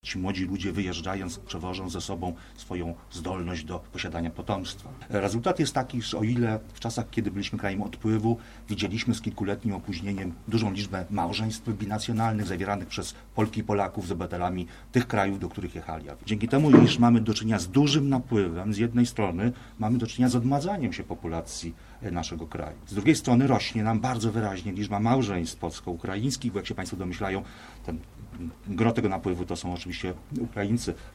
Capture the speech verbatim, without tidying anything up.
ci młodzi ludzie wyjeżdżając przewożą ze sobą swoją zdolność do posiadania potomstwa. Rezultat jest taki, że o ile w czasach, kiedy byliśmy krajem odpływu, widzieliśmy z kilkuletnim opóźnieniem dużą liczbę małżeństw binacjonalnych zawieranych przez Polki i Polaków z obywatelami tych krajów, do których jechali. Dzięki temu, iż mamy do czynienia z dużym napływem, z jednej strony mamy do czynienia z odmładzaniem się populacji naszego kraju. Z drugiej strony rośnie nam bardzo wyraźnie liczba małżeństw polsko-ukraińskich, bo jak się Państwo domyślają, ten gro tego napływu to są oczywiście Ukraińcy